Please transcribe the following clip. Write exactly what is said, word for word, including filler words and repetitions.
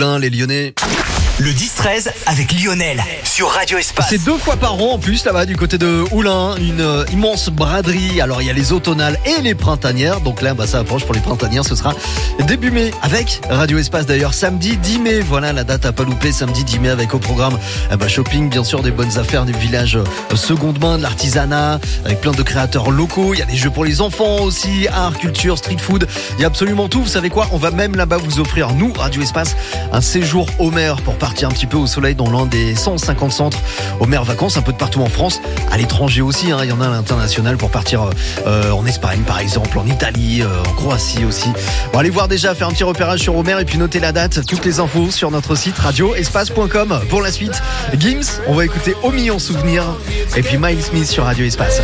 Oulin, les Lyonnais. Le dix treize avec Lionel sur Radio Espace. C'est deux fois par an en plus là-bas du côté de Oulin, une euh, immense braderie. Alors il y a les automnales et les printanières. Donc là bah, ça approche pour les printanières, ce sera début mai avec Radio Espace d'ailleurs samedi dix mai. Voilà la date à pas louper, samedi dix mai avec au programme eh bah, shopping, bien sûr des bonnes affaires du village euh, seconde main, de l'artisanat avec plein de créateurs locaux. Il y a des jeux pour les enfants aussi, art, culture, street food. Il y a absolument tout. Vous savez quoi, on va même là-bas vous offrir, nous Radio Espace, un séjour au mer pour partir un petit peu au soleil dans l'un des cent cinquante centres au mer vacances, un peu de partout en France, à l'étranger aussi, hein. Il y en a à l'international pour partir euh, en Espagne par exemple, en Italie, euh, en Croatie aussi. Bon, allez voir déjà, faire un petit repérage sur Omer et puis noter la date, toutes les infos sur notre site radio espace point com. Pour la suite, Gims, on va écouter Au million souvenir et puis Miles Smith sur Radio Espace.